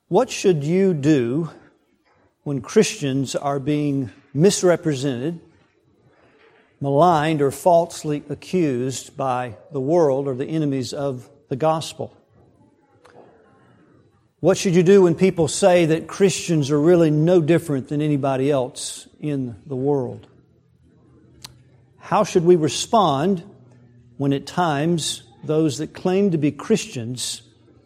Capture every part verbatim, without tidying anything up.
What should you do when Christians are being misrepresented, maligned, or falsely accused by the world or the enemies of the gospel? What should you do when people say that Christians are really no different than anybody else in the world? How should we respond when at times those that claim to be Christians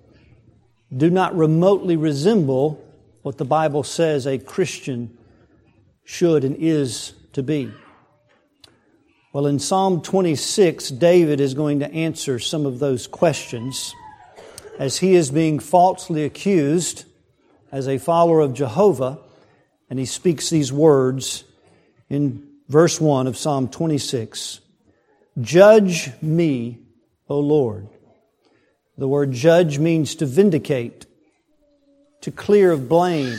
do not remotely resemble what the Bible says a Christian should and is to be? Well, in Psalm twenty-six, David is going to answer some of those questions as he is being falsely accused as a follower of Jehovah, and he speaks these words in verse one of Psalm twenty-six. Judge me, O Lord. The word judge means to vindicate, to clear of blame,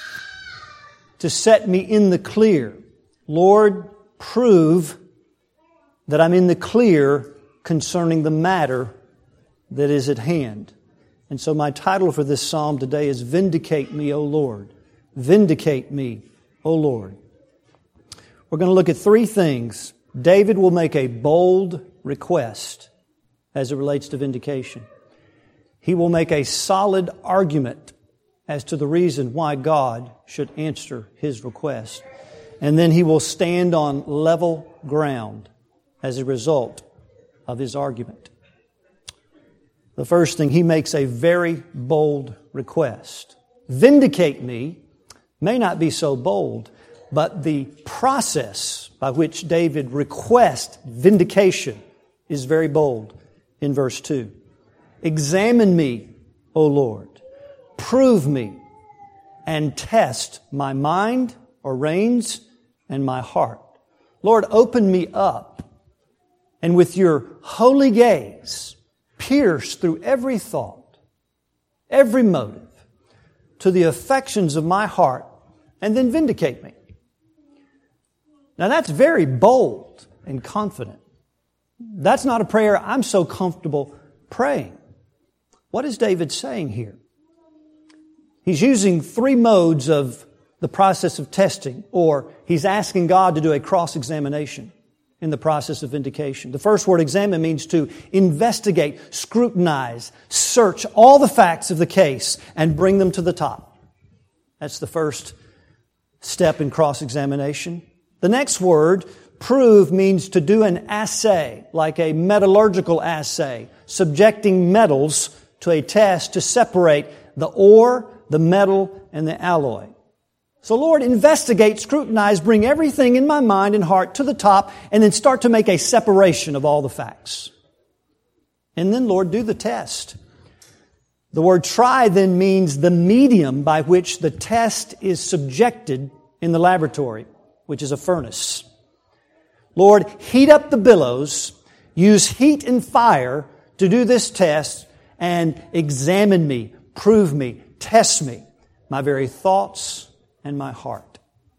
to set me in the clear. Lord, prove that I'm in the clear concerning the matter that is at hand. And so my title for this psalm today is Vindicate Me, O Lord. Vindicate me, O Lord. We're going to look at three things. David will make a bold request as it relates to vindication. He will make a solid argument as to the reason why God should answer his request. And then he will stand on level ground as a result of his argument. The first thing, he makes a very bold request. Vindicate me may not be so bold, but the process by which David requests vindication is very bold in verse two. Examine me, O Lord. Prove me and test my mind or reins and my heart. Lord, open me up and with your holy gaze pierce through every thought, every motive to the affections of my heart and then vindicate me. Now that's very bold and confident. That's not a prayer I'm so comfortable praying. What is David saying here? He's using three modes of the process of testing, or he's asking God to do a cross-examination in the process of vindication. The first word, examine, means to investigate, scrutinize, search all the facts of the case and bring them to the top. That's the first step in cross-examination. The next word, prove, means to do an assay, like a metallurgical assay, subjecting metals to a test to separate the ore, the metal, and the alloy. So Lord, investigate, scrutinize, bring everything in my mind and heart to the top, and then start to make a separation of all the facts. And then, Lord, do the test. The word try then means the medium by which the test is subjected in the laboratory, which is a furnace. Lord, heat up the billows, use heat and fire to do this test, and examine me, prove me, test me, my very thoughts and my heart.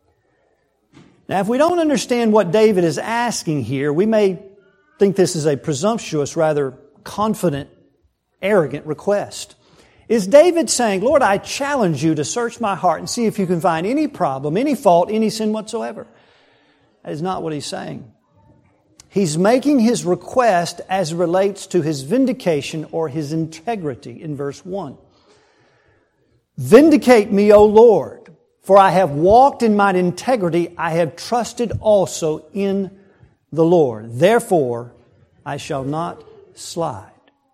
Now, if we don't understand what David is asking here, we may think this is a presumptuous, rather confident, arrogant request. Is David saying, Lord, I challenge you to search my heart and see if you can find any problem, any fault, any sin whatsoever? That is not what he's saying. He's making his request as it relates to his vindication or his integrity in verse one. Vindicate me, O Lord, for I have walked in mine integrity. I have trusted also in the Lord. Therefore, I shall not slide.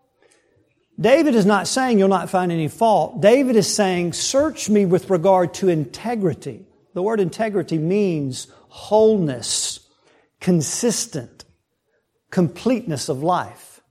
David is not saying you'll not find any fault. David is saying, search me with regard to integrity. The word integrity means wholeness, consistent, completeness of life.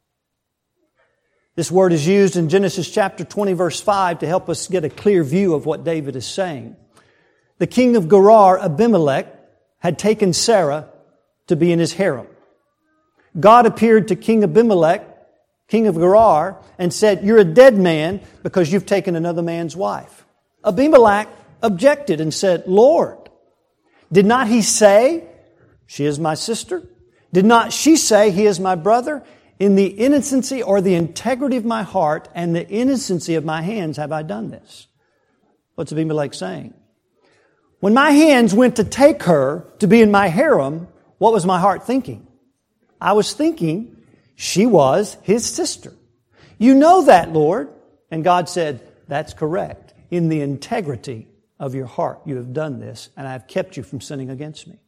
This word is used in Genesis chapter twenty, verse five, to help us get a clear view of what David is saying. The king of Gerar, Abimelech, had taken Sarah to be in his harem. God appeared to King Abimelech, king of Gerar, and said, you're a dead man because you've taken another man's wife. Abimelech objected and said, Lord, did not he say, she is my sister? Did not she say, he is my brother? In the innocency or the integrity of my heart and the innocency of my hands have I done this. What's Abimelech saying? When my hands went to take her to be in my harem, what was my heart thinking? I was thinking she was his sister. You know that, Lord. And God said, that's correct. In the integrity of your heart, you have done this, and I have kept you from sinning against me.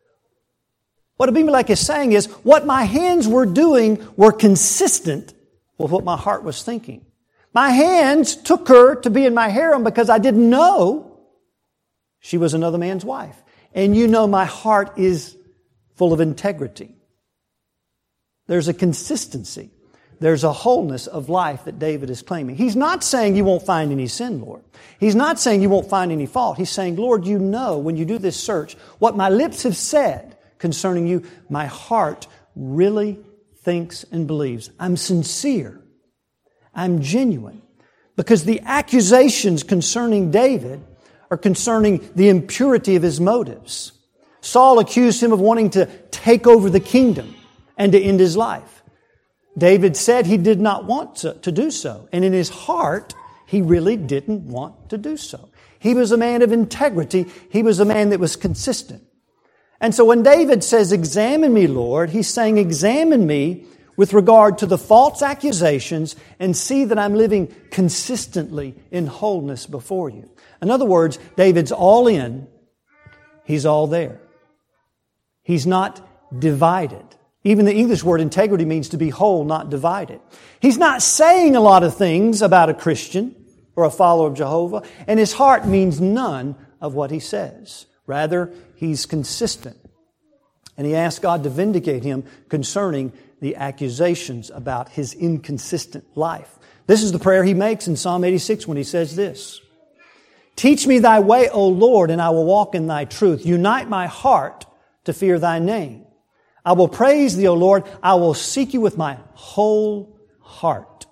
What Abimelech is saying is, what my hands were doing were consistent with what my heart was thinking. My hands took her to be in my harem because I didn't know she was another man's wife. And you know my heart is full of integrity. There's a consistency. There's a wholeness of life that David is claiming. He's not saying you won't find any sin, Lord. He's not saying you won't find any fault. He's saying, Lord, you know when you do this search, what my lips have said concerning you, my heart really thinks and believes. I'm sincere. I'm genuine. Because the accusations concerning David are concerning the impurity of his motives. Saul accused him of wanting to take over the kingdom and to end his life. David said he did not want to, to do so. And in his heart, he really didn't want to do so. He was a man of integrity. He was a man that was consistent. And so when David says, examine me, Lord, he's saying, examine me with regard to the false accusations and see that I'm living consistently in wholeness before you. In other words, David's all in. He's all there. He's not divided. Even the English word integrity means to be whole, not divided. He's not saying a lot of things about a Christian or a follower of Jehovah, and his heart means none of what he says. Rather, he's consistent. And he asks God to vindicate him concerning the accusations about his inconsistent life. This is the prayer he makes in Psalm eighty-six when he says this. Teach me thy way, O Lord, and I will walk in thy truth. Unite my heart to fear thy name. I will praise thee, O Lord. I will seek you with my whole heart.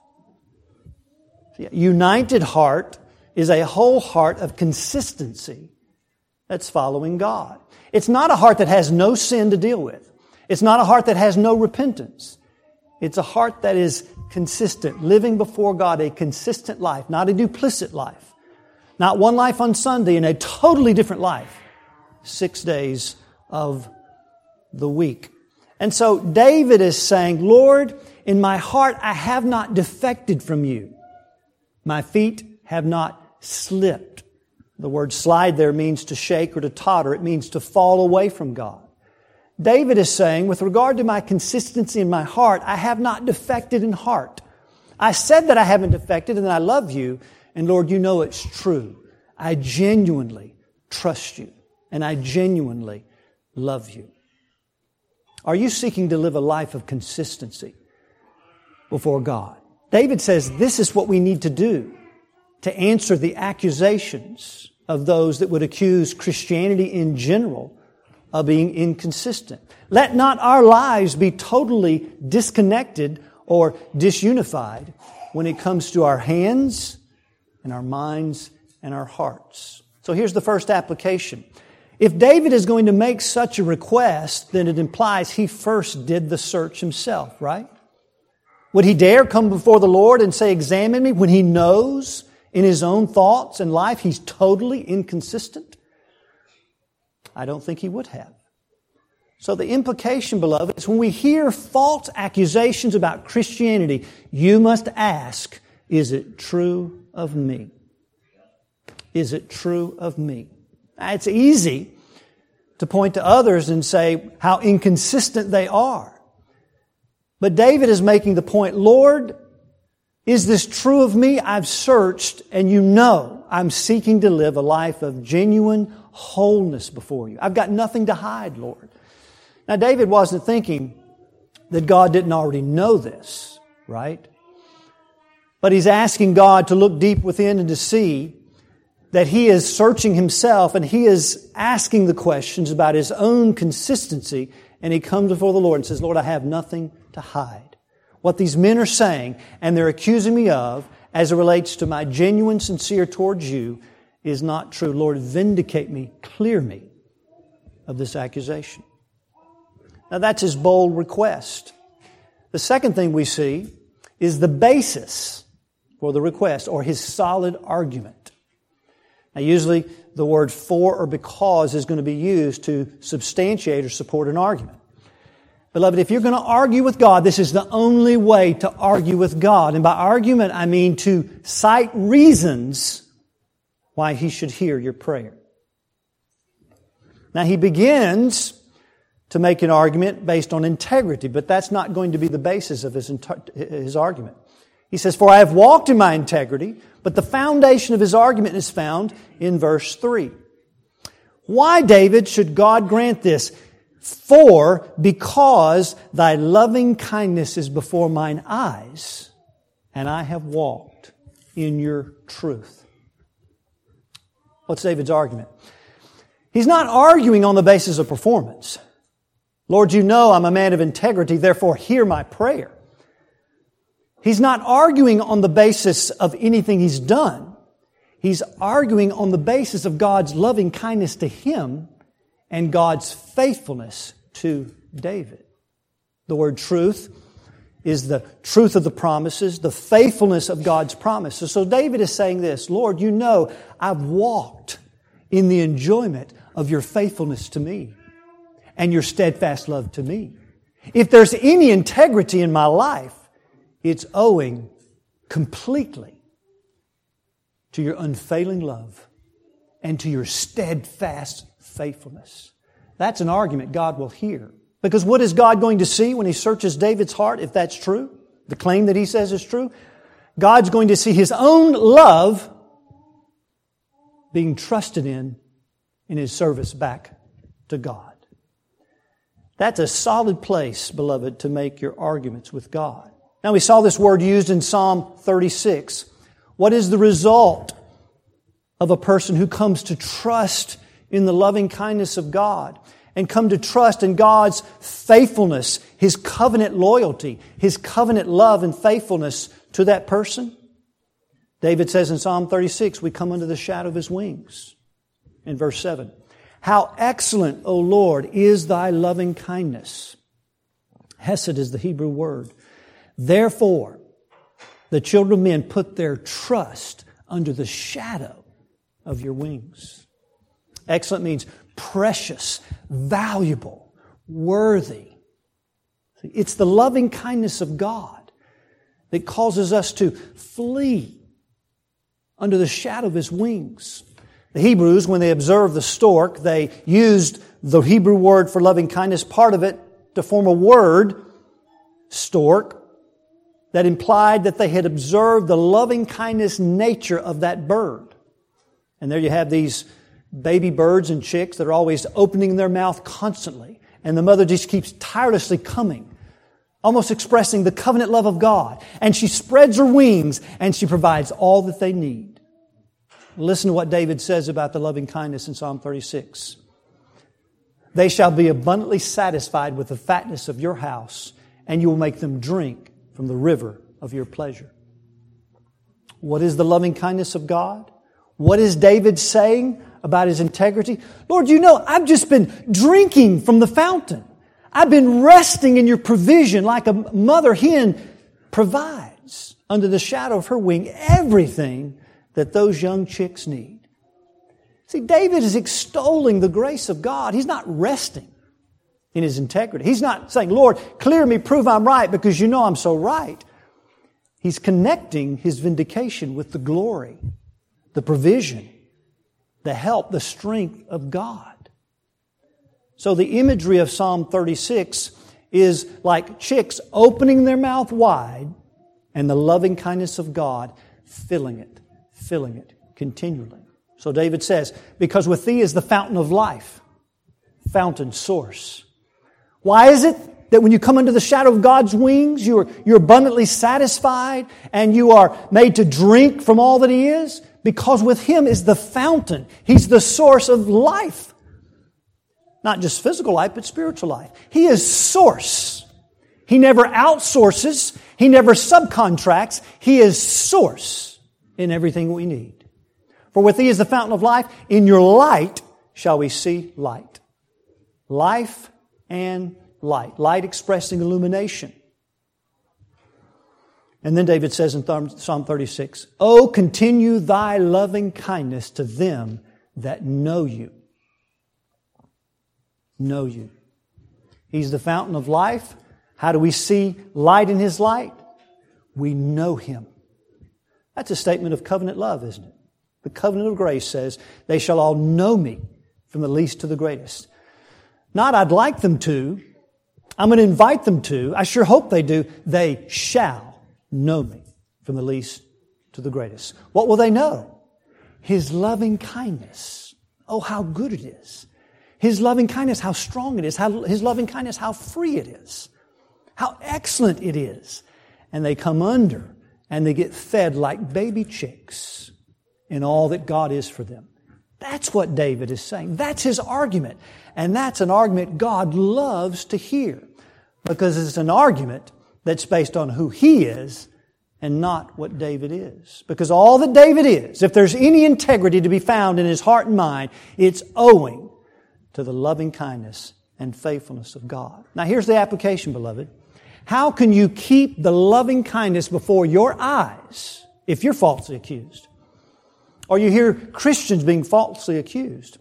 United heart is a whole heart of consistency that's following God. It's not a heart that has no sin to deal with. It's not a heart that has no repentance. It's a heart that is consistent, living before God a consistent life, not a duplicit life. Not one life on Sunday and a totally different life six days of the week. And so David is saying, Lord, in my heart I have not defected from you. My feet have not slipped. The word slide there means to shake or to totter. It means to fall away from God. David is saying, with regard to my consistency in my heart, I have not defected in heart. I said that I haven't defected and that I love you. And Lord, you know it's true. I genuinely trust you. And I genuinely love you. Are you seeking to live a life of consistency before God? David says this is what we need to do to answer the accusations of those that would accuse Christianity in general of being inconsistent. Let not our lives be totally disconnected or disunified when it comes to our hands and our minds and our hearts. So here's the first application. If David is going to make such a request, then it implies he first did the search himself, right? Would he dare come before the Lord and say, examine me, when he knows in his own thoughts and life he's totally inconsistent? I don't think he would have. So the implication, beloved, is when we hear false accusations about Christianity, you must ask, is it true of me? Is it true of me? It's easy to point to others and say how inconsistent they are. But David is making the point, Lord, is this true of me? I've searched and you know I'm seeking to live a life of genuine wholeness before you. I've got nothing to hide, Lord. Now, David wasn't thinking that God didn't already know this, right? But he's asking God to look deep within and to see that he is searching himself and he is asking the questions about his own consistency, and he comes before the Lord and says, Lord, I have nothing to hide. What these men are saying and they're accusing me of as it relates to my genuine, sincere towards you is not true. Lord, vindicate me, clear me of this accusation. Now that's his bold request. The second thing we see is the basis for the request or his solid argument. Now, usually the word for or because is going to be used to substantiate or support an argument. Beloved, if you're going to argue with God, this is the only way to argue with God. And by argument, I mean to cite reasons why He should hear your prayer. Now, he begins to make an argument based on integrity, but that's not going to be the basis of his, his argument. He says, "For I have walked in my integrity," but the foundation of his argument is found in verse three. Why, David, should God grant this? "For, because thy loving kindness is before mine eyes, and I have walked in your truth." What's David's argument? He's not arguing on the basis of performance. "Lord, you know I'm a man of integrity, therefore hear my prayer." He's not arguing on the basis of anything he's done. He's arguing on the basis of God's loving kindness to him and God's faithfulness to David. The word truth is the truth of the promises, the faithfulness of God's promises. So David is saying this, "Lord, you know I've walked in the enjoyment of your faithfulness to me and your steadfast love to me. If there's any integrity in my life, it's owing completely to your unfailing love and to your steadfast faithfulness." That's an argument God will hear. Because what is God going to see when He searches David's heart, if that's true? The claim that he says is true? God's going to see His own love being trusted in in His service back to God. That's a solid place, beloved, to make your arguments with God. Now, we saw this word used in Psalm thirty-six. What is the result of a person who comes to trust in the loving kindness of God and come to trust in God's faithfulness, His covenant loyalty, His covenant love and faithfulness to that person? David says in Psalm thirty-six, we come under the shadow of His wings. In verse seven, "How excellent, O Lord, is thy loving kindness." Hesed is the Hebrew word. "Therefore, the children of men put their trust under the shadow of your wings." Excellent means precious, valuable, worthy. It's the loving kindness of God that causes us to flee under the shadow of His wings. The Hebrews, when they observed the stork, they used the Hebrew word for loving kindness, part of it, to form a word, stork, that implied that they had observed the loving kindness nature of that bird. And there you have these baby birds and chicks that are always opening their mouth constantly. And the mother just keeps tirelessly coming, almost expressing the covenant love of God. And she spreads her wings and she provides all that they need. Listen to what David says about the loving kindness in Psalm thirty-six. "They shall be abundantly satisfied with the fatness of your house, and you will make them drink from the river of your pleasure." What is the loving kindness of God? What is David saying about his integrity? "Lord, you know, I've just been drinking from the fountain. I've been resting in your provision like a mother hen provides under the shadow of her wing everything that those young chicks need." See, David is extolling the grace of God. He's not resting in his integrity. He's not saying, "Lord, clear me, prove I'm right because you know I'm so right." He's connecting his vindication with the glory, the provision, the help, the strength of God. So the imagery of Psalm thirty-six is like chicks opening their mouth wide and the loving kindness of God filling it, filling it continually. So David says, "Because with Thee is the fountain of life," fountain, source. Why is it that when you come under the shadow of God's wings, you're, you're abundantly satisfied and you are made to drink from all that He is? Because with Him is the fountain. He's the source of life. Not just physical life, but spiritual life. He is source. He never outsources. He never subcontracts. He is source in everything we need. "For with Thee is the fountain of life. In your light shall we see light." Life and light. Light expressing illumination. And then David says in Psalm thirty-six, "Oh, continue thy loving kindness to them that know you." Know you. He's the fountain of life. How do we see light in His light? We know Him. That's a statement of covenant love, isn't it? The covenant of grace says, "They shall all know me, from the least to the greatest." Not I'd like them to. I'm going to invite them to. I sure hope they do. They shall know me, from the least to the greatest. What will they know? His loving kindness. Oh, how good it is. His loving kindness, how strong it is. How, His loving kindness, how free it is. How excellent it is. And they come under and they get fed like baby chicks in all that God is for them. That's what David is saying. That's his argument. And that's an argument God loves to hear, because it's an argument that's based on who he is and not what David is. Because all that David is, if there's any integrity to be found in his heart and mind, it's owing to the loving kindness and faithfulness of God. Now here's the application, beloved. How can you keep the loving kindness before your eyes if you're falsely accused? Or you hear Christians being falsely accused?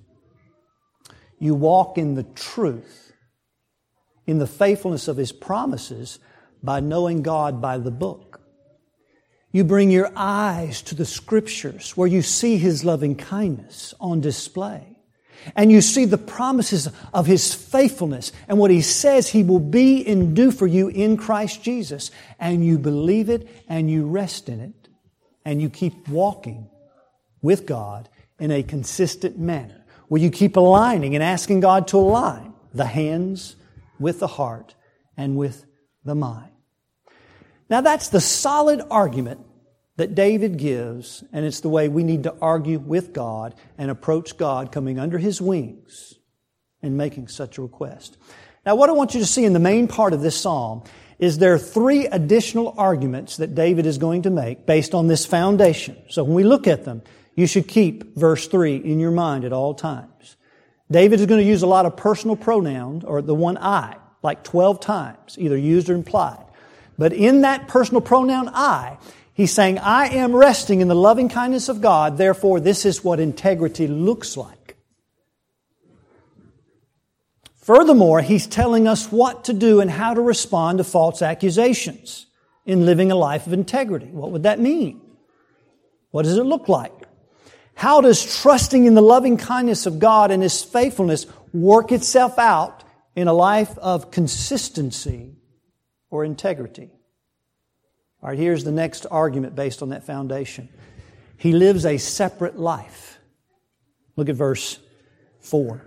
You walk in the truth, in the faithfulness of His promises, by knowing God by the book. You bring your eyes to the Scriptures where you see His loving kindness on display. And you see the promises of His faithfulness and what He says He will be and do for you in Christ Jesus. And you believe it and you rest in it. And you keep walking with God in a consistent manner, where you keep aligning and asking God to align the hands with the heart and with the mind. Now that's the solid argument that David gives, and it's the way we need to argue with God and approach God coming under His wings and making such a request. Now what I want you to see in the main part of this psalm is there are three additional arguments that David is going to make based on this foundation. So when we look at them, you should keep verse three in your mind at all times. David is going to use a lot of personal pronouns, or the one I, like twelve times, either used or implied. But in that personal pronoun I, he's saying, I am resting in the loving kindness of God, therefore this is what integrity looks like. Furthermore, he's telling us what to do and how to respond to false accusations in living a life of integrity. What would that mean? What does it look like? How does trusting in the loving kindness of God and His faithfulness work itself out in a life of consistency or integrity? All right, here's the next argument based on that foundation. He lives a separate life. Look at verse four.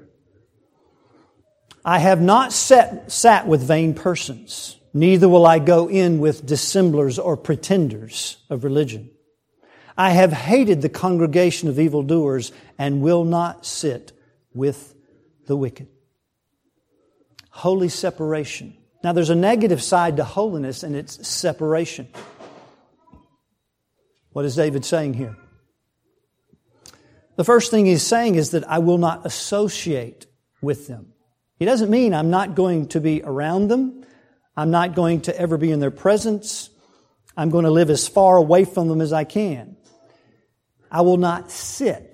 I have not sat, sat with vain persons, neither will I go in with dissemblers or pretenders of religion. I have hated the congregation of evildoers and will not sit with the wicked. Holy separation. Now there's a negative side to holiness, and it's separation. What is David saying here? The first thing he's saying is that I will not associate with them. He doesn't mean I'm not going to be around them. I'm not going to ever be in their presence. I'm going to live as far away from them as I can. I will not sit.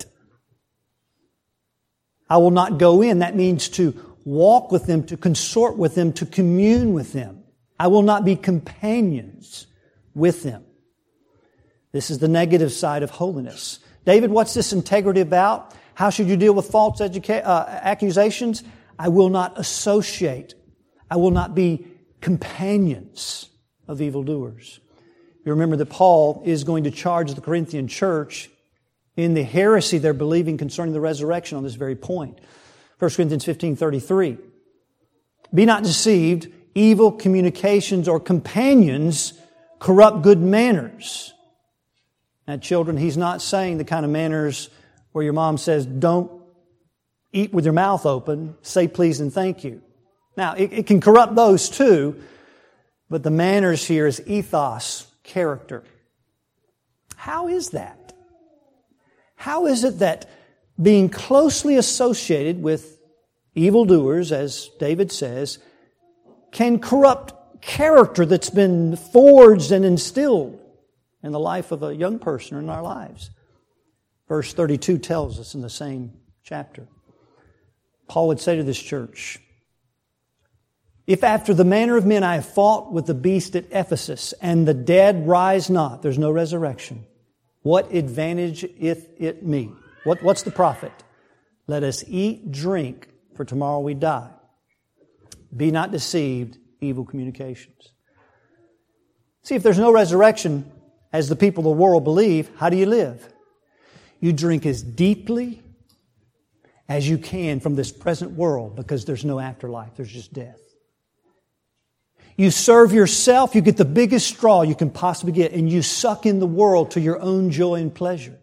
I will not go in. That means to walk with them, to consort with them, to commune with them. I will not be companions with them. This is the negative side of holiness. David, what's this integrity about? How should you deal with false educa- uh, accusations? I will not associate. I will not be companions of evildoers. You remember that Paul is going to charge the Corinthian church in the heresy they're believing concerning the resurrection on this very point. First Corinthians fifteen thirty-three. Be not deceived, evil communications or companions corrupt good manners. Now children, he's not saying the kind of manners where your mom says, don't eat with your mouth open, say please and thank you. Now, it, it can corrupt those too, but the manners here is ethos, character. How is that? How is it that being closely associated with evildoers, as David says, can corrupt character that's been forged and instilled in the life of a young person or in our lives. Verse thirty-two tells us in the same chapter. Paul would say to this church, if after the manner of men I have fought with the beast at Ephesus, and the dead rise not, there's no resurrection, what advantage if it me? What, what's the profit? Let us eat, drink, for tomorrow we die. Be not deceived, evil communications. See, if there's no resurrection, as the people of the world believe, how do you live? You drink as deeply as you can from this present world, because there's no afterlife. There's just death. You serve yourself, you get the biggest straw you can possibly get, and you suck in the world to your own joy and pleasure.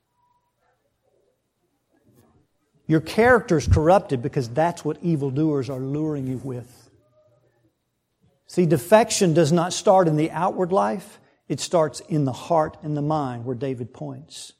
Your character is corrupted because that's what evildoers are luring you with. See, defection does not start in the outward life. It starts in the heart and the mind, where David points.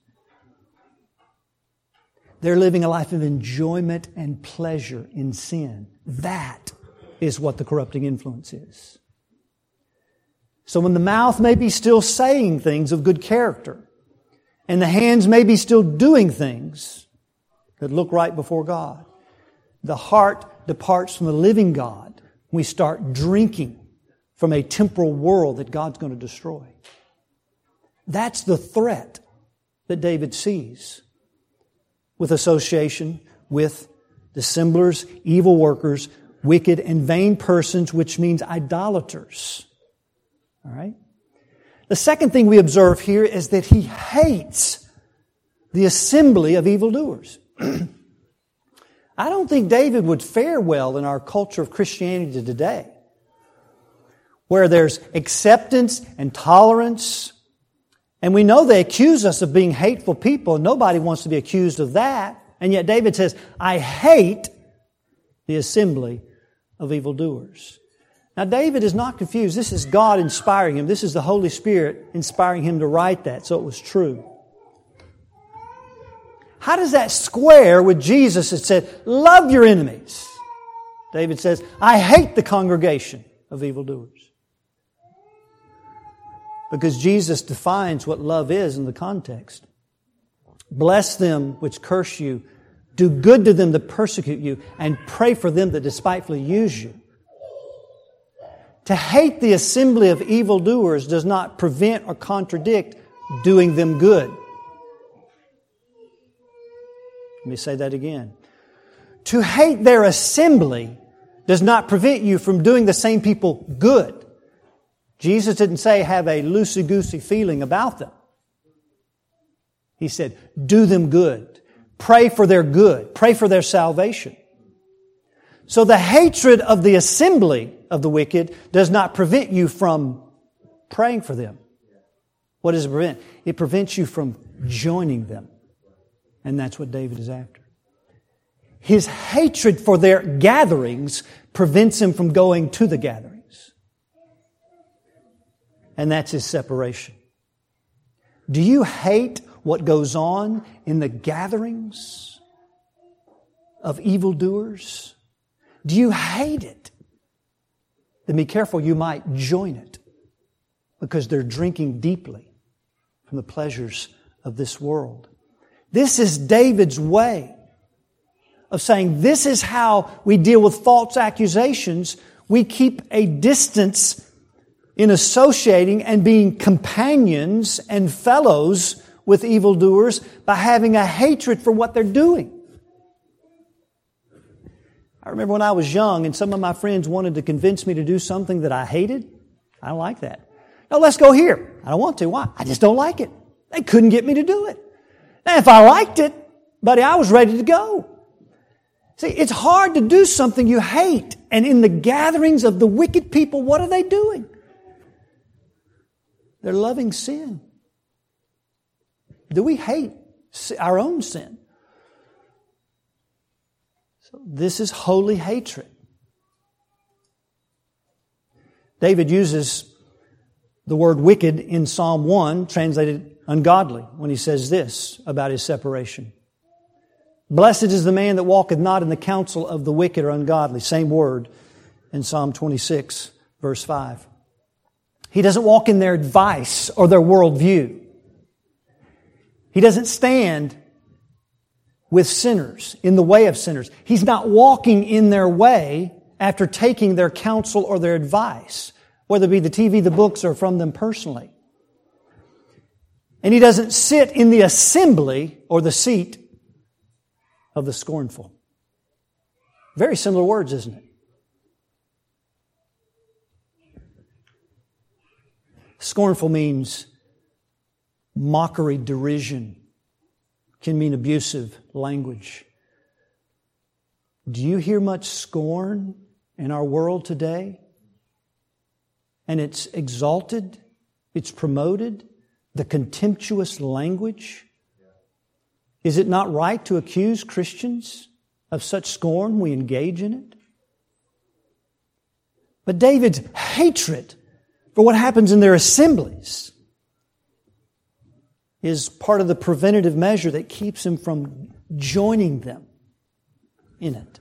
They're living a life of enjoyment and pleasure in sin. That is what the corrupting influence is. So when the mouth may be still saying things of good character, and the hands may be still doing things that look right before God, the heart departs from the living God. We start drinking from a temporal world that God's going to destroy. That's the threat that David sees with association with dissemblers, evil workers, wicked and vain persons, which means idolaters. All right? The second thing we observe here is that he hates the assembly of evildoers. I don't think David would fare well in our culture of Christianity today, where there's acceptance and tolerance. And we know they accuse us of being hateful people. Nobody wants to be accused of that. And yet David says, I hate the assembly of evildoers. Now David is not confused. This is God inspiring him. This is the Holy Spirit inspiring him to write that, so it was true. How does that square with Jesus that said, love your enemies? David says, I hate the congregation of evildoers. Because Jesus defines what love is in the context. Bless them which curse you. Do good to them that persecute you. And pray for them that despitefully use you. To hate the assembly of evildoers does not prevent or contradict doing them good. Let me say that again. To hate their assembly does not prevent you from doing the same people good. Jesus didn't say have a loosey-goosey feeling about them. He said, do them good. Pray for their good. Pray for their salvation. So the hatred of the assembly of the wicked does not prevent you from praying for them. What does it prevent? It prevents you from joining them. And that's what David is after. His hatred for their gatherings prevents him from going to the gatherings. And that's his separation. Do you hate what goes on in the gatherings of evildoers? Do you hate it? Then be careful, you might join it, because they're drinking deeply from the pleasures of this world. This is David's way of saying this is how we deal with false accusations. We keep a distance in associating and being companions and fellows with evildoers by having a hatred for what they're doing. I remember when I was young and some of my friends wanted to convince me to do something that I hated. I don't like that. No, let's go here. I don't want to. Why? I just don't like it. They couldn't get me to do it. Now, if I liked it, buddy, I was ready to go. See, it's hard to do something you hate. And in the gatherings of the wicked people, what are they doing? They're loving sin. Do we hate our own sin? So this is holy hatred. David uses the word wicked in Psalm one, translated ungodly, when he says this about his separation. Blessed is the man that walketh not in the counsel of the wicked or ungodly. Same word in Psalm twenty-six, Verse five. He doesn't walk in their advice or their worldview. He doesn't stand with sinners, in the way of sinners. He's not walking in their way after taking their counsel or their advice, whether it be the T V, the books, or from them personally. And He doesn't sit in the assembly or the seat of the scornful. Very similar words, isn't it? Scornful means mockery, derision. Can mean abusive language. Do you hear much scorn in our world today? And it's exalted, it's promoted, the contemptuous language. Is it not right to accuse Christians of such scorn? We engage in it. But David's hatred for what happens in their assemblies is part of the preventative measure that keeps him from joining them in it.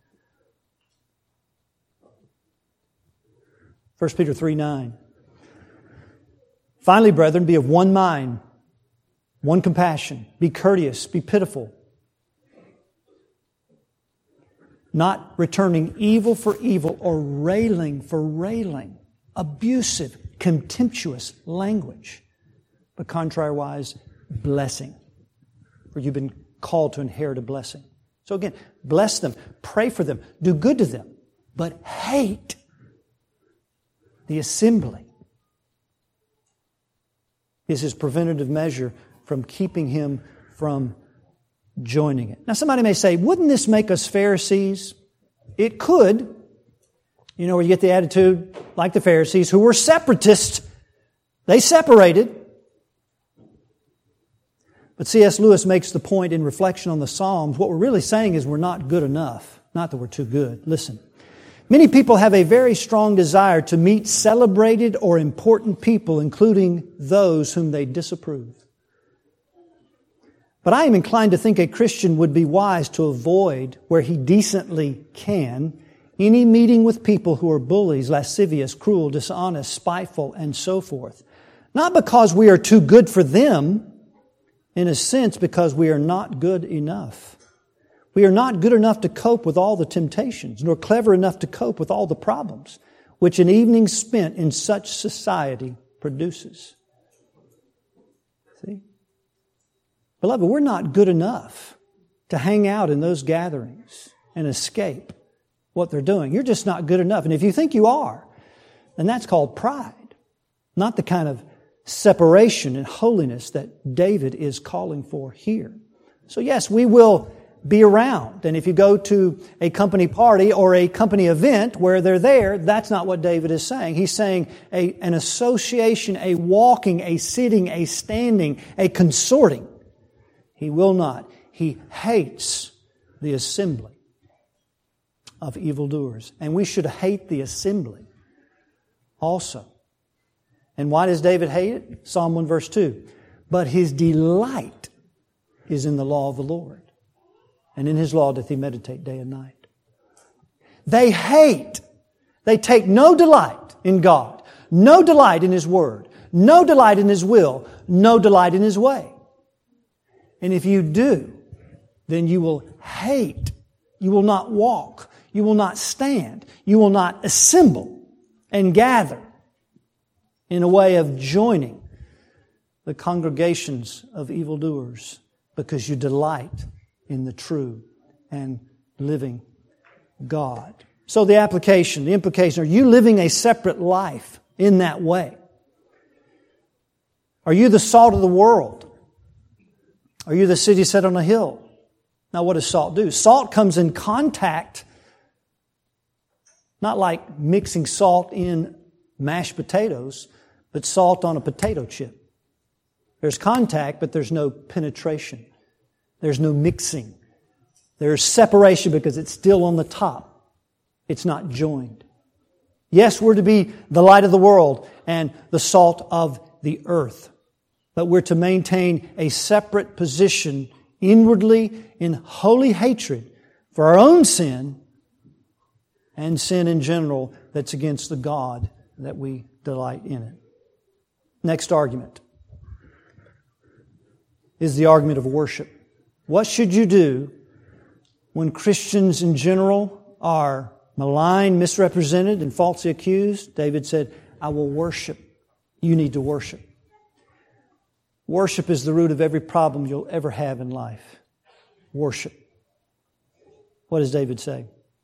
First Peter three nine. Finally, brethren, be of one mind, one compassion, be courteous, be pitiful, not returning evil for evil or railing for railing, abusive, contemptuous language, but contrariwise, blessing. For you've been called to inherit a blessing. So again, bless them, pray for them, do good to them, but hate the assembly is his preventative measure from keeping him from joining it. Now somebody may say, wouldn't this make us Pharisees? It could. You know, where you get the attitude, like the Pharisees, who were separatists. They separated. But C S Lewis makes the point in reflection on the Psalms, what we're really saying is we're not good enough. Not that we're too good. Listen. Many people have a very strong desire to meet celebrated or important people, including those whom they disapprove. But I am inclined to think a Christian would be wise to avoid, where he decently can, any meeting with people who are bullies, lascivious, cruel, dishonest, spiteful, and so forth. Not because we are too good for them, in a sense because we are not good enough. We are not good enough to cope with all the temptations, nor clever enough to cope with all the problems which an evening spent in such society produces. See? Beloved, we're not good enough to hang out in those gatherings and escape what they're doing. You're just not good enough. And if you think you are, then that's called pride. Not the kind of separation and holiness that David is calling for here. So yes, we will be around. And if you go to a company party or a company event where they're there, that's not what David is saying. He's saying a, an association, a walking, a sitting, a standing, a consorting. He will not. He hates the assembly of evildoers. And we should hate the assembly also. And why does David hate it? Psalm one verse two. But his delight is in the law of the Lord. And in His law doth he meditate day and night. They hate. They take no delight in God. No delight in His Word. No delight in His will. No delight in His way. And if you do, then you will hate. You will not walk. You will not stand. You will not assemble and gather in a way of joining the congregations of evildoers because you delight in the true and living God. So the application, the implication, are you living a separate life in that way? Are you the salt of the world? Are you the city set on a hill? Now what does salt do? Salt comes in contact, not like mixing salt in mashed potatoes, but salt on a potato chip. There's contact, but there's no penetration. There's no mixing. There's separation because it's still on the top. It's not joined. Yes, we're to be the light of the world and the salt of the earth. But we're to maintain a separate position inwardly in holy hatred for our own sin and sin in general that's against the God that we delight in it. Next argument is the argument of worship. What should you do when Christians in general are maligned, misrepresented, and falsely accused? David said, I will worship. You need to worship. Worship is the root of every problem you'll ever have in life. Worship. What does David say?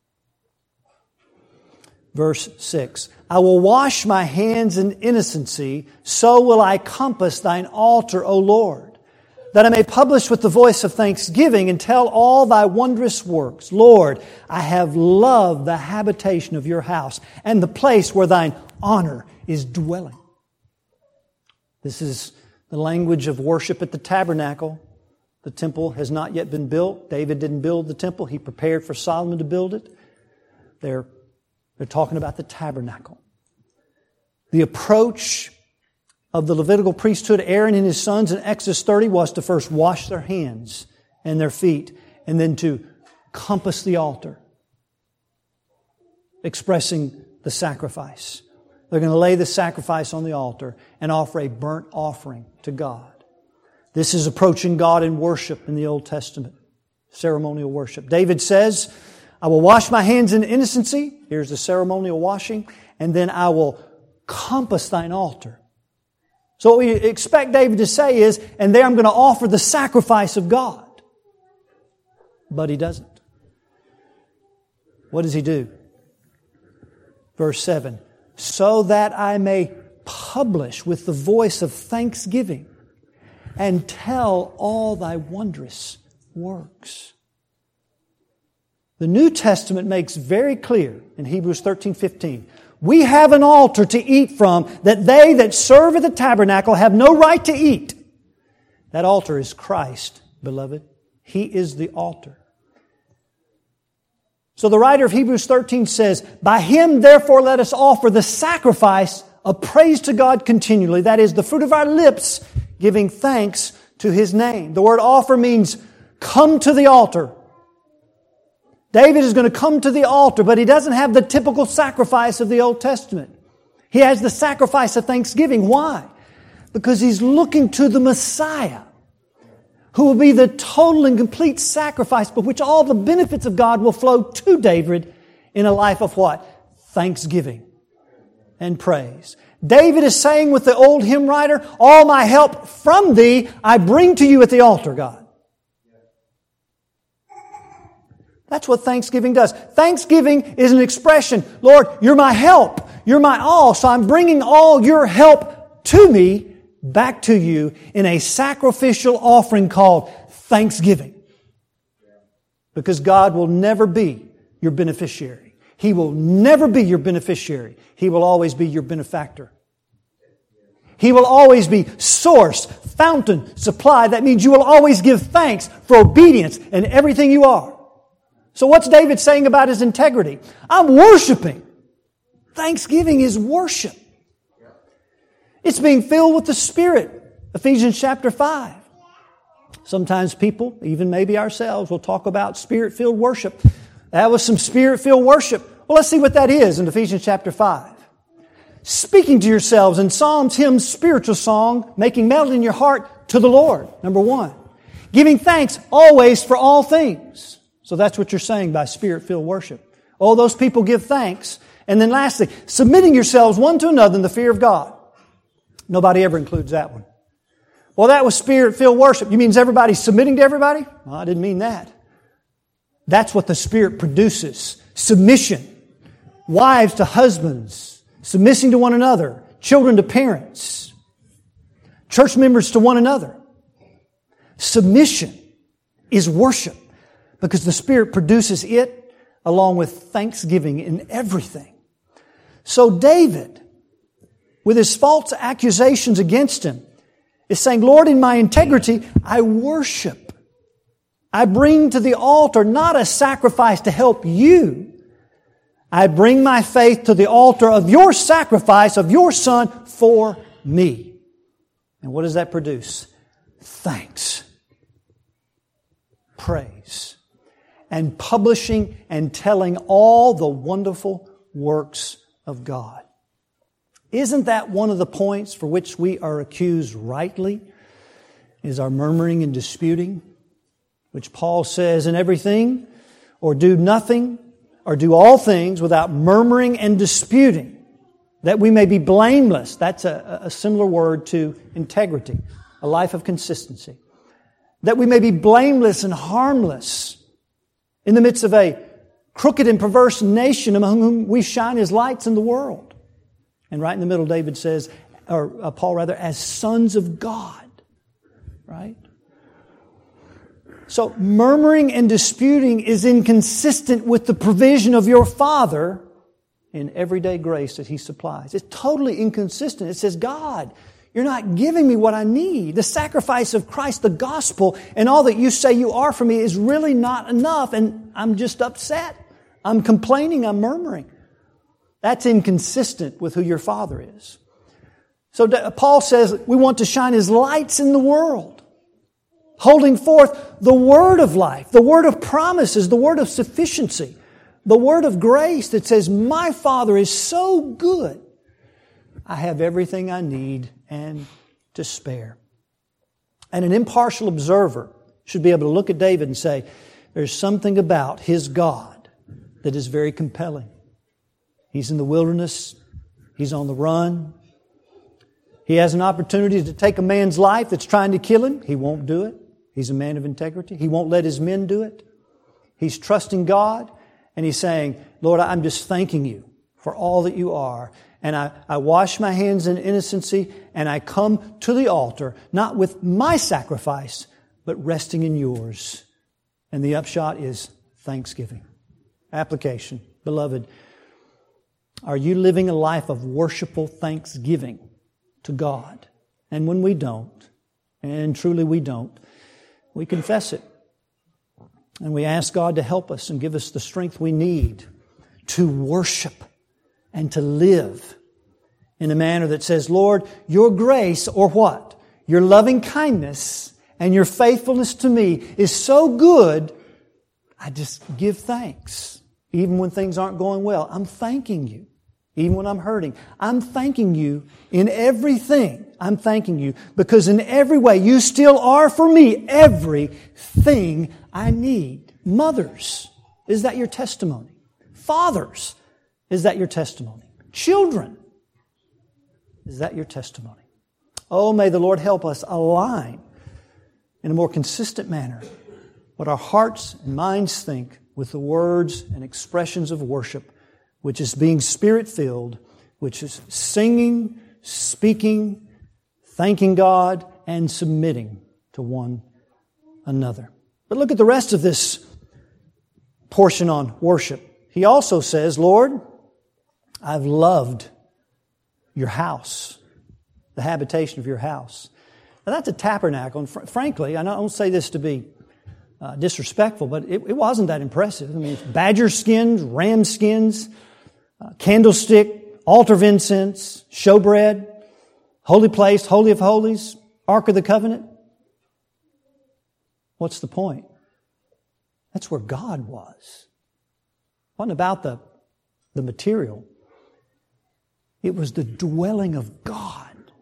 Verse six, I will wash my hands in innocency, so will I compass thine altar, O Lord, that I may publish with the voice of thanksgiving and tell all thy wondrous works. Lord, I have loved the habitation of your house and the place where thine honor is dwelling. This is the language of worship at the tabernacle. The temple has not yet been built. David didn't build the temple. He prepared for Solomon to build it. They're, they're talking about the tabernacle. The approach of the Levitical priesthood, Aaron and his sons in Exodus thirty, was to first wash their hands and their feet, and then to compass the altar, expressing the sacrifice. They're going to lay the sacrifice on the altar and offer a burnt offering to God. This is approaching God in worship in the Old Testament, ceremonial worship. David says, I will wash my hands in innocency. Here's the ceremonial washing. And then I will compass thine altar. So what we expect David to say is, and there I'm going to offer the sacrifice of God. But he doesn't. What does he do? Verse seven, so that I may publish with the voice of thanksgiving and tell all thy wondrous works. The New Testament makes very clear in Hebrews thirteen fifteen, we have an altar to eat from that they that serve at the tabernacle have no right to eat. That altar is Christ, beloved. He is the altar. So the writer of Hebrews thirteen says, by Him therefore let us offer the sacrifice of praise to God continually. That is the fruit of our lips, giving thanks to His name. The word offer means come to the altar. David is going to come to the altar, but he doesn't have the typical sacrifice of the Old Testament. He has the sacrifice of thanksgiving. Why? Because he's looking to the Messiah, who will be the total and complete sacrifice by which all the benefits of God will flow to David in a life of what? Thanksgiving and praise. David is saying with the old hymn writer, all my help from Thee I bring to You at the altar, God. That's what thanksgiving does. Thanksgiving is an expression, Lord, You're my help. You're my all. So I'm bringing all Your help to me, back to You in a sacrificial offering called thanksgiving. Because God will never be your beneficiary. He will never be your beneficiary. He will always be your benefactor. He will always be source, fountain, supply. That means you will always give thanks for obedience in everything you are. So what's David saying about his integrity? I'm worshiping. Thanksgiving is worship. It's being filled with the Spirit. Ephesians chapter five. Sometimes people, even maybe ourselves, will talk about Spirit-filled worship. That was some Spirit-filled worship. Well, let's see what that is in Ephesians chapter five. Speaking to yourselves in psalms, hymns, spiritual song, making melody in your heart to the Lord. Number one. Giving thanks always for all things. So that's what you're saying by Spirit-filled worship. All those people give thanks. And then lastly, submitting yourselves one to another in the fear of God. Nobody ever includes that one. Well, that was Spirit-filled worship. You mean everybody's submitting to everybody? Well, I didn't mean that. That's what the Spirit produces. Submission. Wives to husbands. Submitting to one another. Children to parents. Church members to one another. Submission is worship. Because the Spirit produces it along with thanksgiving in everything. So David, with his false accusations against him, is saying, Lord, in my integrity, I worship. I bring to the altar not a sacrifice to help You. I bring my faith to the altar of Your sacrifice, of Your Son, for me. And what does that produce? Thanks. Praise. And publishing and telling all the wonderful works of God. Isn't that one of the points for which we are accused rightly? Is our murmuring and disputing, which Paul says, in everything, or do nothing, or do all things without murmuring and disputing, that we may be blameless. That's a, a similar word to integrity, a life of consistency. That we may be blameless and harmless in the midst of a crooked and perverse nation among whom we shine as lights in the world. And right in the middle, David says, or uh, Paul rather, as sons of God. Right? So murmuring and disputing is inconsistent with the provision of your Father in everyday grace that He supplies. It's totally inconsistent. It says, God, you're not giving me what I need. The sacrifice of Christ, the gospel, and all that you say you are for me is really not enough, and I'm just upset. I'm complaining. I'm murmuring. That's inconsistent with who your Father is. So Paul says we want to shine as lights in the world, holding forth the word of life, the word of promises, the word of sufficiency, the word of grace that says, my Father is so good, I have everything I need and to spare. And an impartial observer should be able to look at David and say, there's something about his God that is very compelling. He's in the wilderness. He's on the run. He has an opportunity to take a man's life that's trying to kill him. He won't do it. He's a man of integrity. He won't let his men do it. He's trusting God, and he's saying, Lord, I'm just thanking you for all that you are. And I, I wash my hands in innocency, and I come to the altar, not with my sacrifice, but resting in yours. And the upshot is thanksgiving. Application. Beloved, are you living a life of worshipful thanksgiving to God? And when we don't, and truly we don't, we confess it. And we ask God to help us and give us the strength we need to worship and to live in a manner that says, Lord, your grace, or what? Your loving kindness and your faithfulness to me is so good, I just give thanks. Even when things aren't going well, I'm thanking you. Even when I'm hurting, I'm thanking you in everything. I'm thanking you because in every way you still are for me everything I need. Mothers, is that your testimony? Fathers, is that your testimony? Children, is that your testimony? Oh, may the Lord help us align in a more consistent manner what our hearts and minds think with the words and expressions of worship, which is being Spirit-filled, which is singing, speaking, thanking God, and submitting to one another. But look at the rest of this portion on worship. He also says, Lord, I've loved your house, the habitation of your house. Now that's a tabernacle, and fr- frankly, I don't say this to be uh, disrespectful, but it, it wasn't that impressive. I mean, it's badger skins, ram skins, uh, candlestick, altar of incense, showbread, holy place, holy of holies, Ark of the Covenant. What's the point? That's where God was. It wasn't about the, the material. It was the dwelling of God.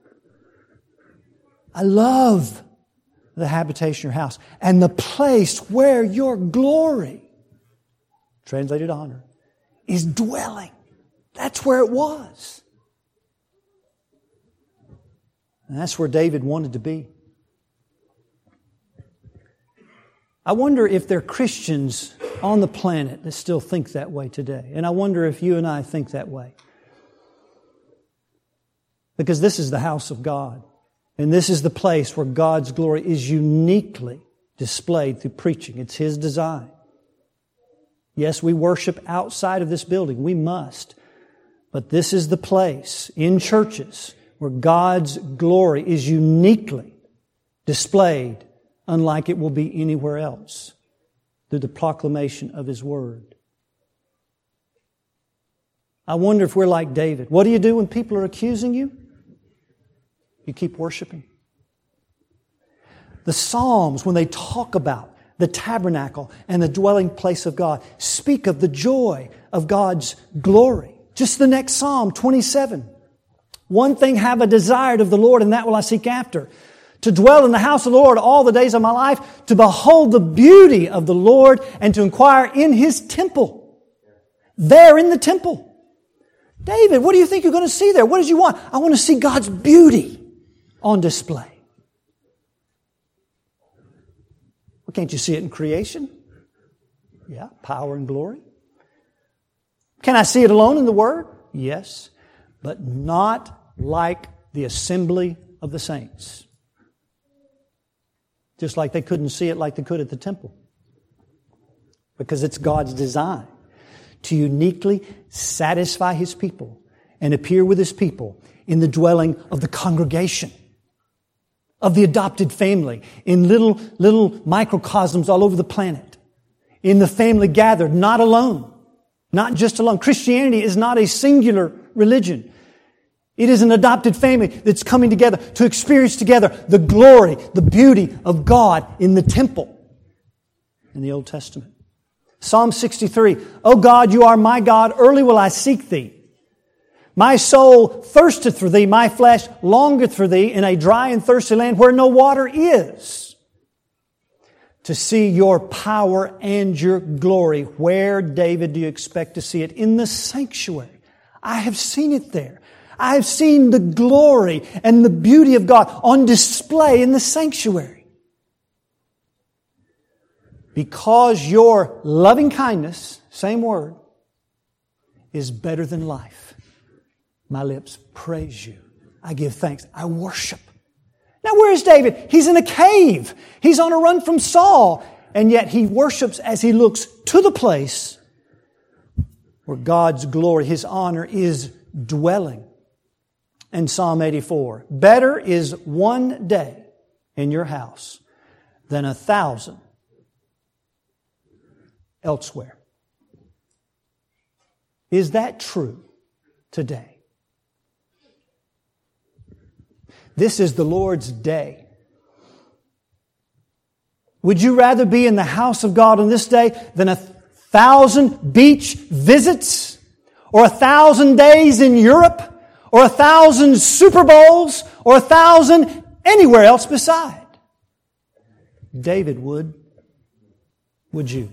I love the habitation of your house and the place where your glory, translated honor, is dwelling. That's where it was. And that's where David wanted to be. I wonder if there are Christians on the planet that still think that way today. And I wonder if you and I think that way. Because this is the house of God. And this is the place where God's glory is uniquely displayed through preaching. It's His design. Yes, we worship outside of this building. We must. But this is the place in churches where God's glory is uniquely displayed, unlike it will be anywhere else, through the proclamation of His Word. I wonder if we're like David. What do you do when people are accusing you? You keep worshiping. The Psalms, when they talk about the tabernacle and the dwelling place of God, speak of the joy of God's glory. Just the next Psalm, twenty-seven. One thing have I desired of the Lord, and that will I seek after. To dwell in the house of the Lord all the days of my life, to behold the beauty of the Lord, and to inquire in His temple. There in the temple. David, what do you think you're going to see there? What did you want? I want to see God's beauty on display. Well, can't you see it in creation? Yeah, power and glory. Can I see it alone in the Word? Yes, but not like the assembly of the saints. Just like they couldn't see it like they could at the temple. Because it's God's design to uniquely satisfy His people and appear with His people in the dwelling of the congregation, of the adopted family, in little, little microcosms all over the planet, in the family gathered, not alone, not just alone. Christianity is not a singular religion. It is an adopted family that's coming together to experience together the glory, the beauty of God in the temple in the Old Testament. Psalm sixty-three, O God, you are my God, early will I seek Thee. My soul thirsteth for Thee, my flesh longeth for Thee in a dry and thirsty land where no water is. To see Your power and Your glory. Where, David, do you expect to see it? In the sanctuary. I have seen it there. I have seen the glory and the beauty of God on display in the sanctuary. Because Your loving kindness, same word, is better than life. My lips praise You. I give thanks. I worship. Now where is David? He's in a cave. He's on a run from Saul. And yet he worships as he looks to the place where God's glory, His honor is dwelling. And Psalm eighty-four, better is one day in Your house than a thousand elsewhere. Is that true today? This is the Lord's day. Would you rather be in the house of God on this day than a thousand beach visits? Or a thousand days in Europe? Or a thousand Super Bowls? Or a thousand anywhere else beside? David would. Would you?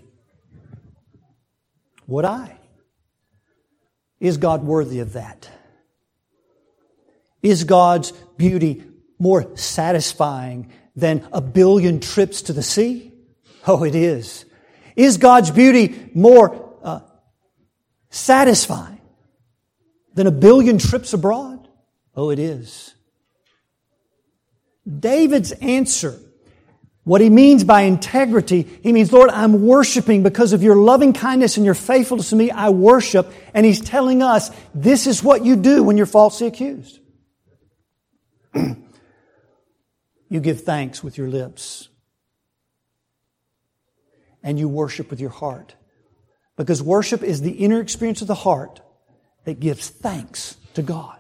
Would I? Is God worthy of that? Is God's beauty more satisfying than a billion trips to the sea? Oh, it is. Is God's beauty more uh, satisfying than a billion trips abroad? Oh, it is. David's answer, what he means by integrity, he means, Lord, I'm worshiping because of Your loving kindness and Your faithfulness to me. I worship. And he's telling us, this is what you do when you're falsely accused. You give thanks with your lips. And you worship with your heart. Because worship is the inner experience of the heart that gives thanks to God.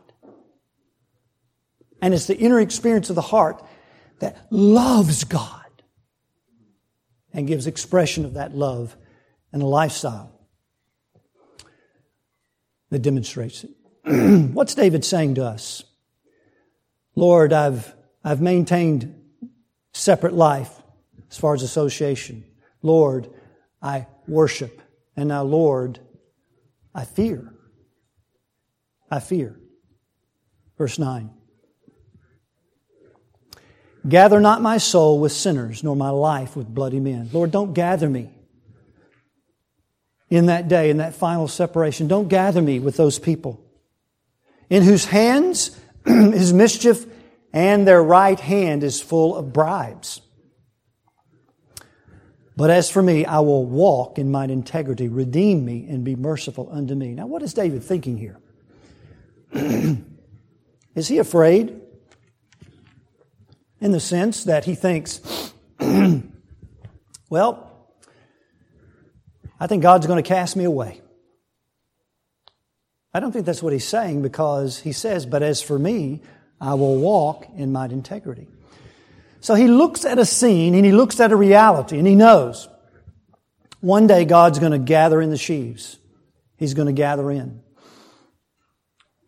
And it's the inner experience of the heart that loves God and gives expression of that love and a lifestyle that demonstrates it. What's David saying to us? Lord, I've I've maintained separate life as far as association. Lord, I worship. And now, Lord, I fear. I fear. Verse nine. Gather not my soul with sinners, nor my life with bloody men. Lord, don't gather me in that day, in that final separation. Don't gather me with those people in whose hands is mischief and their right hand is full of bribes. But as for me, I will walk in mine integrity. Redeem me and be merciful unto me. Now, what is David thinking here? Is he afraid? In the sense that he thinks, well, I think God's going to cast me away. I don't think that's what he's saying, because he says, but as for me, I will walk in mine integrity. So he looks at a scene and he looks at a reality and he knows one day God's going to gather in the sheaves. He's going to gather in.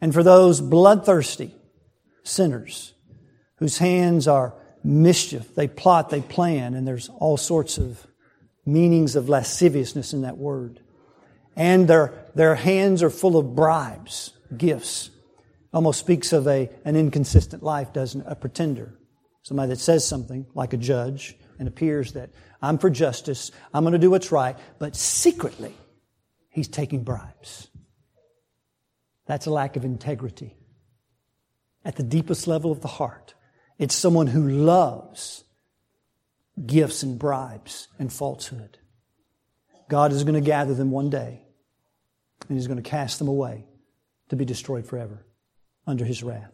And for those bloodthirsty sinners whose hands are mischief, they plot, they plan, and there's all sorts of meanings of lasciviousness in that word. And their, their hands are full of bribes, gifts. Almost speaks of a, an inconsistent life, doesn't it? A pretender. Somebody that says something like a judge and appears that I'm for justice, I'm going to do what's right, but secretly he's taking bribes. That's a lack of integrity. At the deepest level of the heart, it's someone who loves gifts and bribes and falsehood. God is going to gather them one day, and He's going to cast them away to be destroyed forever under His wrath.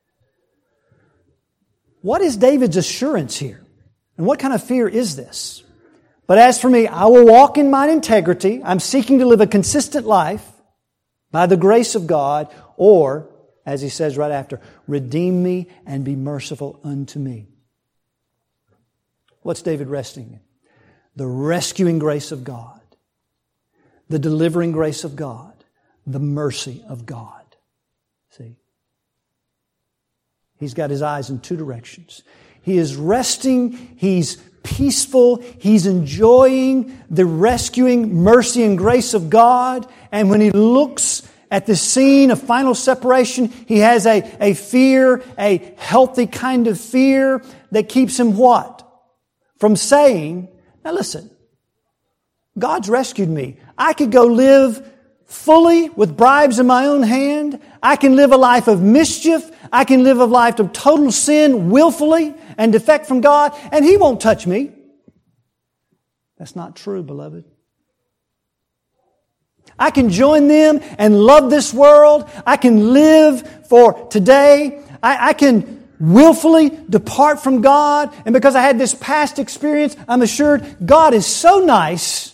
What is David's assurance here? And what kind of fear is this? But as for me, I will walk in mine integrity. I'm seeking to live a consistent life by the grace of God, or, as he says right after, redeem me and be merciful unto me. What's David resting in? The rescuing grace of God, the delivering grace of God, the mercy of God. See? He's got his eyes in two directions. He is resting, he's peaceful, he's enjoying the rescuing mercy and grace of God. And when he looks at the scene of final separation, he has a, a fear, a healthy kind of fear that keeps him what? From saying, now listen, God's rescued me. I could go live fully with bribes in my own hand. I can live a life of mischief. I can live a life of total sin willfully and defect from God, and He won't touch me. That's not true, beloved. I can join them and love this world. I can live for today. I, I can willfully depart from God, and because I had this past experience, I'm assured God is so nice,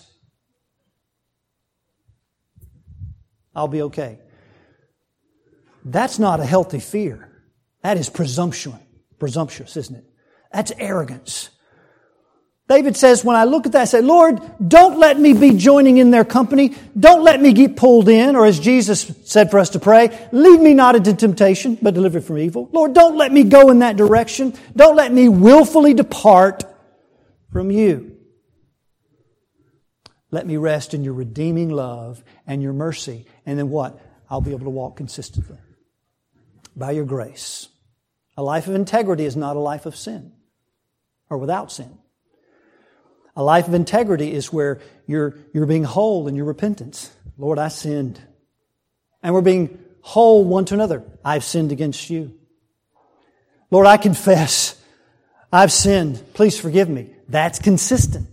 I'll be okay. That's not a healthy fear. That is presumption. Presumptuous, isn't it? That's arrogance. David says, when I look at that, I say, Lord, don't let me be joining in their company. Don't let me get pulled in, or as Jesus said for us to pray, lead me not into temptation, but deliver me from evil. Lord, don't let me go in that direction. Don't let me willfully depart from You. Let me rest in Your redeeming love and Your mercy. And then what? I'll be able to walk consistently by Your grace. A life of integrity is not a life of sin or without sin. A life of integrity is where you're, you're being whole in your repentance. Lord, I sinned. And we're being whole one to another. I've sinned against You. Lord, I confess. I've sinned. Please forgive me. That's consistent.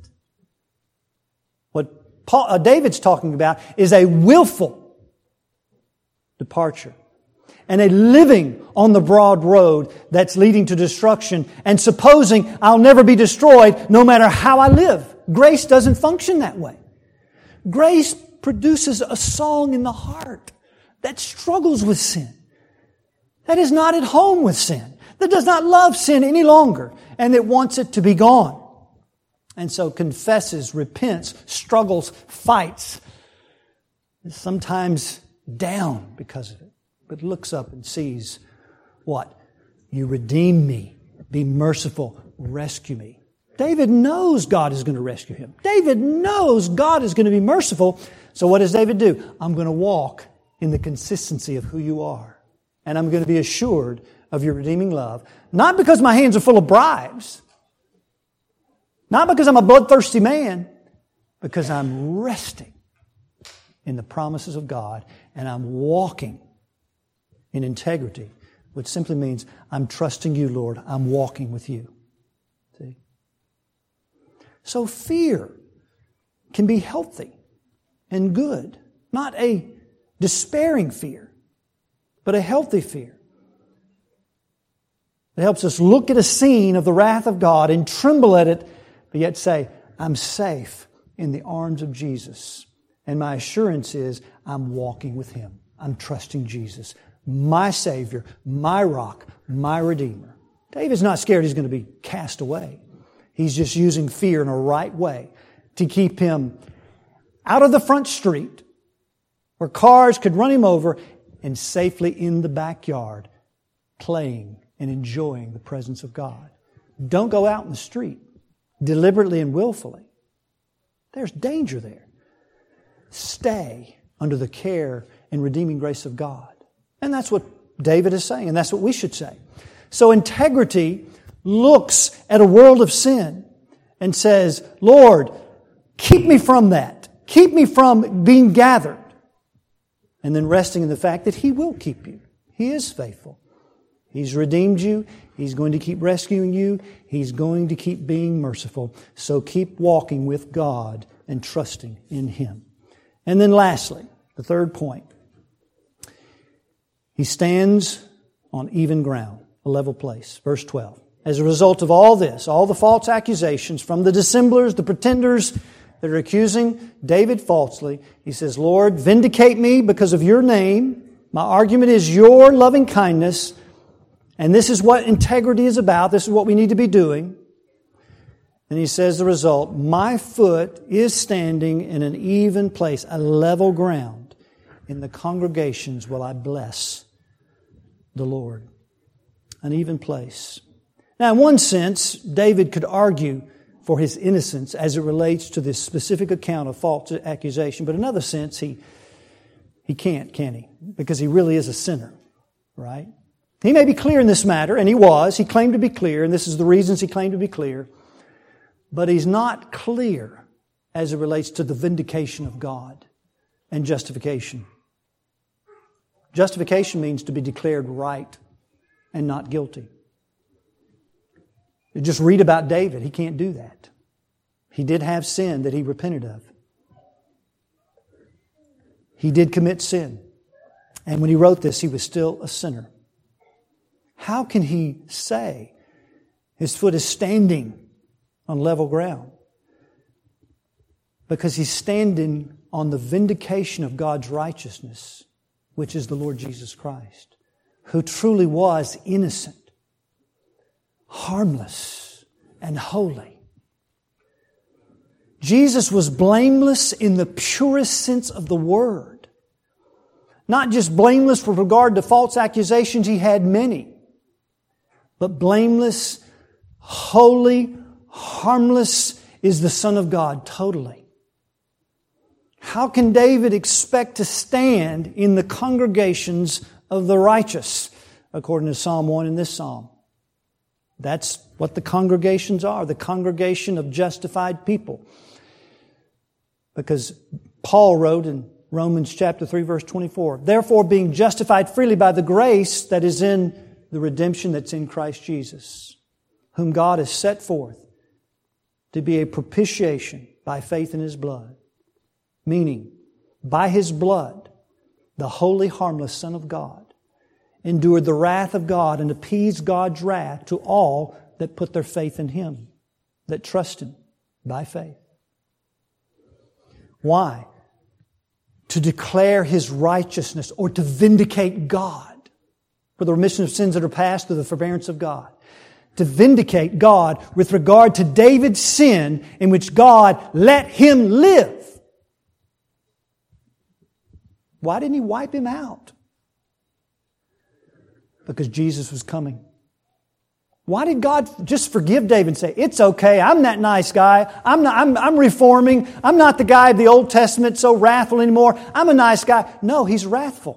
What Paul, uh, David's talking about is a willful departure and a living on the broad road that's leading to destruction and supposing I'll never be destroyed no matter how I live. Grace doesn't function that way. Grace produces a song in the heart that struggles with sin, that is not at home with sin, that does not love sin any longer, and that wants it to be gone. And so confesses, repents, struggles, fights, is sometimes down because of it, but looks up and sees what? You redeem me. Be merciful. Rescue me. David knows God is going to rescue him. David knows God is going to be merciful. So what does David do? I'm going to walk in the consistency of who You are. And I'm going to be assured of Your redeeming love. Not because my hands are full of bribes. Not because I'm a bloodthirsty man. Because I'm resting in the promises of God. And I'm walking in integrity, which simply means I'm trusting You, Lord. I'm walking with You. See? So fear can be healthy and good. Not a despairing fear, but a healthy fear. It helps us look at a scene of the wrath of God and tremble at it, but yet say, I'm safe in the arms of Jesus. And my assurance is I'm walking with Him. I'm trusting Jesus. My Savior, my rock, my Redeemer. David's not scared he's going to be cast away. He's just using fear in a right way to keep him out of the front street where cars could run him over and safely in the backyard, playing and enjoying the presence of God. Don't go out in the street, deliberately and willfully. There's danger there. Stay under the care and redeeming grace of God. And that's what David is saying, and that's what we should say. So integrity looks at a world of sin and says, Lord, keep me from that. Keep me from being gathered. And then resting in the fact that He will keep you. He is faithful. He's redeemed you. He's going to keep rescuing you. He's going to keep being merciful. So keep walking with God and trusting in Him. And then lastly, the third point. He stands on even ground, a level place. Verse twelve. As a result of all this, all the false accusations from the dissemblers, the pretenders that are accusing David falsely, he says, Lord, vindicate me because of Your name. My argument is Your loving kindness. And this is what integrity is about. This is what we need to be doing. And he says the result, my foot is standing in an even place, a level ground. In the congregations will I bless the Lord. An even place. Now, in one sense, David could argue for his innocence as it relates to this specific account of false accusation. But in another sense, he, he can't, can he? Because he really is a sinner, right? He may be clear in this matter, and he was. He claimed to be clear, and this is the reasons he claimed to be clear. But he's not clear as it relates to the vindication of God and justification. Justification means to be declared right and not guilty. You just read about David. He can't do that. He did have sin that he repented of. He did commit sin. And when he wrote this, he was still a sinner. How can he say his foot is standing on level ground? Because he's standing on the vindication of God's righteousness, which is the Lord Jesus Christ, who truly was innocent, harmless, and holy. Jesus was blameless in the purest sense of the word. Not just blameless with regard to false accusations, he had many. But blameless, holy, harmless is the Son of God totally. How can David expect to stand in the congregations of the righteous, according to Psalm one in this psalm? That's what the congregations are, the congregation of justified people. Because Paul wrote in Romans chapter three, verse twenty-four, therefore being justified freely by the grace that is in the redemption that's in Christ Jesus, whom God has set forth to be a propitiation by faith in His blood. Meaning, by His blood, the holy, harmless Son of God endured the wrath of God and appeased God's wrath to all that put their faith in Him, that trust Him by faith. Why? To declare His righteousness or to vindicate God for the remission of sins that are past through the forbearance of God. To vindicate God with regard to David's sin in which God let him live. Why didn't He wipe him out? Because Jesus was coming. Why did God just forgive David and say, it's okay, I'm that nice guy, I'm not, I'm, I'm reforming, I'm not the guy of the Old Testament so wrathful anymore, I'm a nice guy. No, He's wrathful.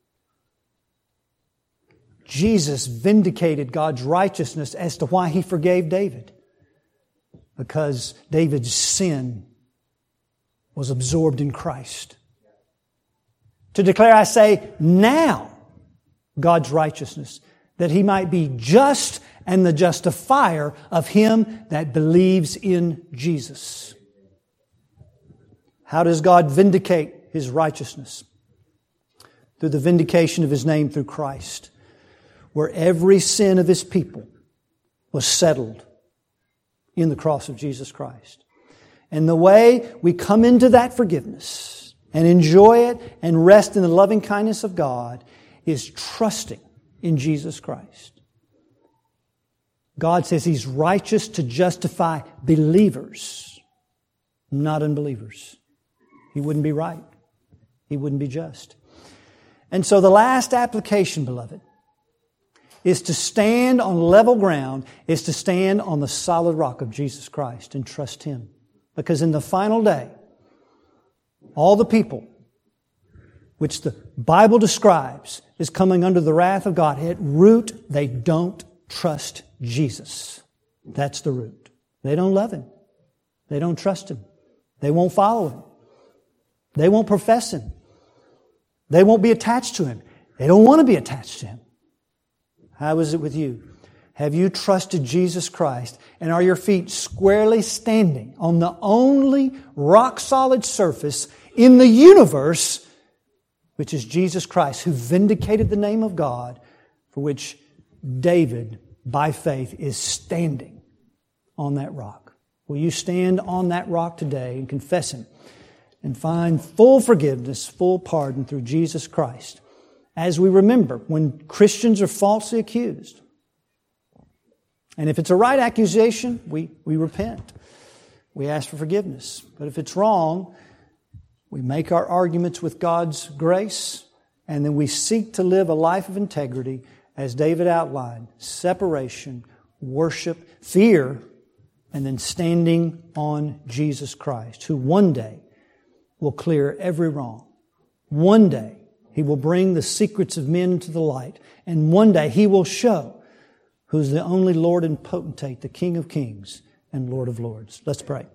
Jesus vindicated God's righteousness as to why He forgave David. Because David's sin was absorbed in Christ. To declare, I say, now, God's righteousness, that He might be just and the justifier of him that believes in Jesus. How does God vindicate His righteousness? Through the vindication of His name through Christ, where every sin of His people was settled in the cross of Jesus Christ. And the way we come into that forgiveness and enjoy it and rest in the loving kindness of God is trusting in Jesus Christ. God says He's righteous to justify believers, not unbelievers. He wouldn't be right. He wouldn't be just. And so the last application, beloved, is to stand on level ground, is to stand on the solid rock of Jesus Christ and trust Him. Because in the final day, all the people which the Bible describes as coming under the wrath of God, at root, they don't trust Jesus. That's the root. They don't love Him. They don't trust Him. They won't follow Him. They won't profess Him. They won't be attached to Him. They don't want to be attached to Him. How is it with you? Have you trusted Jesus Christ? And are your feet squarely standing on the only rock-solid surface in the universe, which is Jesus Christ, who vindicated the name of God, for which David, by faith, is standing on that rock? Will you stand on that rock today and confess Him and find full forgiveness, full pardon through Jesus Christ? As we remember, when Christians are falsely accused, and if it's a right accusation, we, we repent. We ask for forgiveness. But if it's wrong, we make our arguments with God's grace, and then we seek to live a life of integrity, as David outlined: separation, worship, fear, and then standing on Jesus Christ, who one day will clear every wrong. One day He will bring the secrets of men to the light, and one day He will show who's the only Lord and potentate, the King of kings and Lord of lords. Let's pray.